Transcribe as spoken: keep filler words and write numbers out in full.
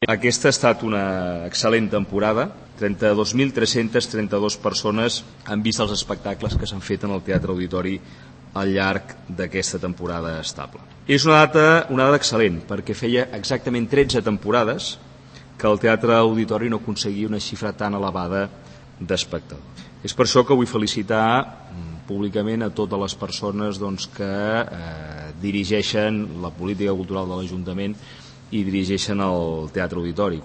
Aquesta ha estat una excel·lent temporada. trenta-dos mil tres-centes trenta-dues persones han vist els espectacles que s'han fet en el Teatre Auditori al llarg d'aquesta temporada estable. És una data, una data excel·lent, perquè feia exactament tretze temporades que el Teatre Auditori no aconseguia una xifra tan elevada d'espectadors. És per això que vull felicitar públicament a totes les persones doncs, que eh, dirigeixen la política cultural de l'Ajuntament i dirigeixen el Teatre Auditori.